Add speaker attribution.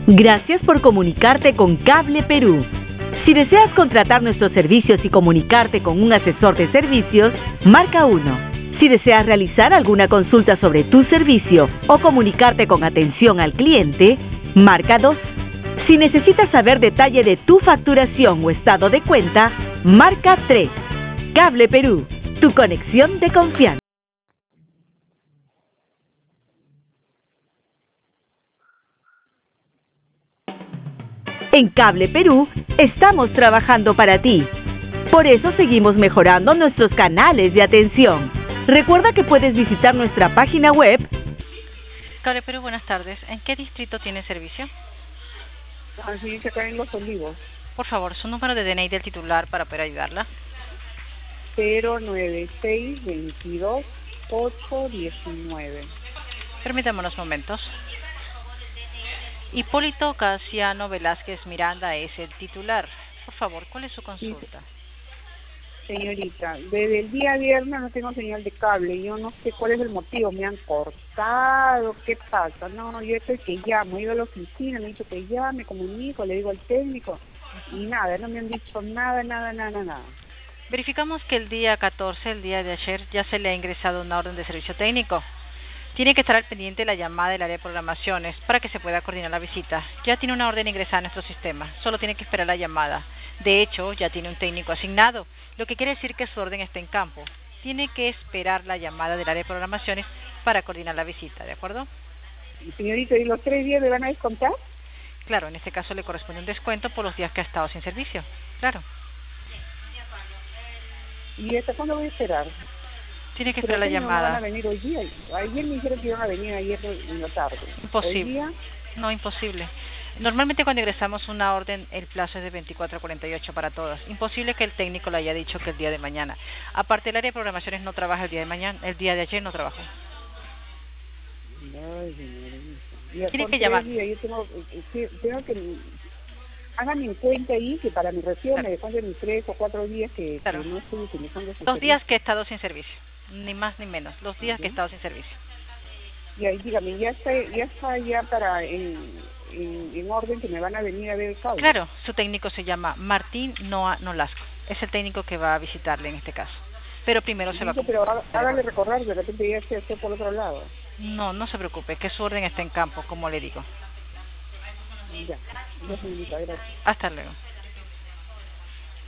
Speaker 1: Gracias por comunicarte con Cable Perú. Si deseas contratar nuestros servicios y comunicarte con un asesor de servicios, marca 1. Si deseas realizar alguna consulta sobre tu servicio o comunicarte con atención al cliente, marca 2. Si necesitas saber detalle de tu facturación o estado de cuenta, marca 3. Cable Perú, tu conexión de confianza. En Cable Perú estamos trabajando para ti. Por eso seguimos mejorando nuestros canales de atención. Recuerda que puedes visitar nuestra página web.
Speaker 2: Cable Perú, buenas tardes. ¿En qué distrito tiene servicio?
Speaker 3: Sí, se acá en Los Olivos.
Speaker 2: Por favor, su número de DNI del titular para poder ayudarla.
Speaker 3: 096-22-819.
Speaker 2: Permítame unos momentos. Hipólito Casiano Velázquez Miranda es el titular. Por favor, ¿cuál es su consulta?
Speaker 3: Sí, señorita, desde el día viernes no tengo señal de cable. Yo no sé cuál es el motivo. Me han cortado. ¿Qué pasa? No, yo estoy que llamo. He ido a la oficina, me han dicho que llame, me comunico, le digo al técnico. Y nada, no me han dicho nada.
Speaker 2: Verificamos que el día 14, el día de ayer, ya se le ha ingresado una orden de servicio técnico. Tiene que estar al pendiente de la llamada del área de programaciones para que se pueda coordinar la visita. Ya tiene una orden ingresada en nuestro sistema, solo tiene que esperar la llamada. De hecho, ya tiene un técnico asignado, lo que quiere decir que su orden está en campo. Tiene que esperar la llamada del área de programaciones para coordinar la visita, ¿de acuerdo?
Speaker 3: Señorita, ¿y los 3 días me van a descontar?
Speaker 2: Claro, en este caso le corresponde un descuento por los días que ha estado sin servicio, claro.
Speaker 3: ¿Y hasta cuándo voy a esperar?
Speaker 2: Tiene que esperar la llamada.
Speaker 3: No van a venir hoy día. Ayer me dijeron que iban a venir ayer en la tarde.
Speaker 2: Imposible.
Speaker 3: ¿Hoy día?
Speaker 2: No, imposible. Normalmente cuando ingresamos una orden, el plazo es de 24 a 48 para todas. Imposible que el técnico le haya dicho que el día de mañana. Aparte, el área de programaciones no trabaja el día de mañana, el día de ayer no trabajó. Tiene que llamar.
Speaker 3: Yo tengo que... Háganme en cuenta ahí que para mi recibo me descuenten mis 3 o 4 días que no estoy utilizando ese
Speaker 2: 2 días que he estado sin servicio, ni más ni menos, 2 días que he estado sin servicio.
Speaker 3: Y ahí, dígame, ya está para en orden que me van a venir a ver el cable.
Speaker 2: Claro, su técnico se llama Martín Noa Nolasco, es el técnico que va a visitarle en este caso. Pero primero se va a...
Speaker 3: Pero hágale recordar, de repente ya se hace por otro lado.
Speaker 2: No se preocupe, que su orden está en campo, como le digo.
Speaker 3: Ya, señorita, gracias.
Speaker 2: Hasta luego.